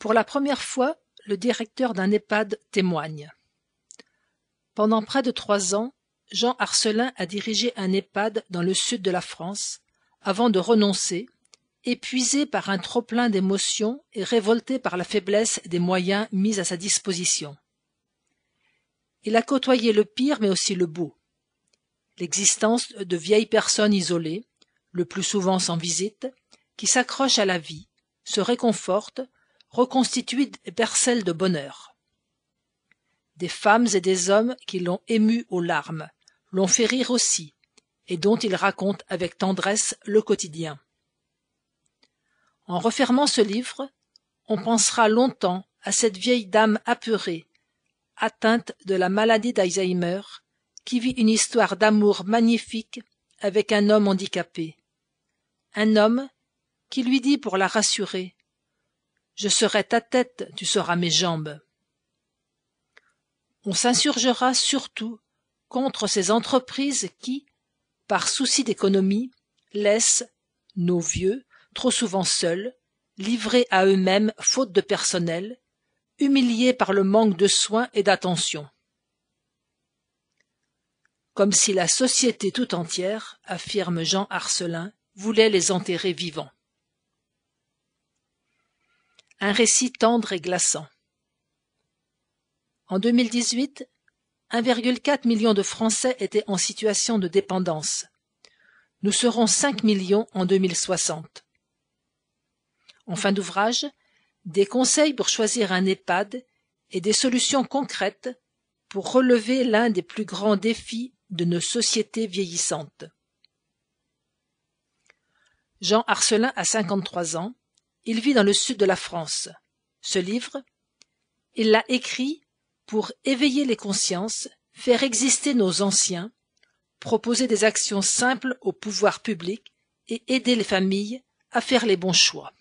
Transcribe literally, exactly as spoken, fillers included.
Pour la première fois, le directeur d'un EHPAD témoigne. Pendant près de trois ans, Jean Arcelin a dirigé un EHPAD dans le sud de la France, avant de renoncer, épuisé par un trop-plein d'émotions et révolté par la faiblesse des moyens mis à sa disposition. Il a côtoyé le pire mais aussi le beau. L'existence de vieilles personnes isolées, le plus souvent sans visite, qui s'accrochent à la vie, se réconfortent, reconstituent des parcelles de bonheur. Des femmes et des hommes qui l'ont ému aux larmes, l'ont fait rire aussi, et dont il raconte avec tendresse le quotidien. En refermant ce livre, on pensera longtemps à cette vieille dame apeurée, atteinte de la maladie d'Alzheimer, qui vit une histoire d'amour magnifique avec un homme handicapé. Un homme qui lui dit pour la rassurer « Je serai ta tête, tu seras mes jambes ». On s'insurgera surtout contre ces entreprises qui, par souci d'économie, laissent nos vieux, trop souvent seuls, livrés à eux-mêmes faute de personnel, humiliés par le manque de soins et d'attention. Comme si la société tout entière, affirme Jean Arcelin, voulait les enterrer vivants. Un récit tendre et glaçant. En deux mille dix-huit, un virgule quatre million de Français étaient en situation de dépendance. Nous serons cinq millions en deux mille soixante. En fin d'ouvrage, des conseils pour choisir un EHPAD et des solutions concrètes pour relever l'un des plus grands défis de nos sociétés vieillissantes. Jean Arcelin a cinquante-trois ans. Il vit dans le sud de la France. Ce livre, il l'a écrit pour éveiller les consciences, faire exister nos anciens, proposer des actions simples au pouvoir public et aider les familles à faire les bons choix.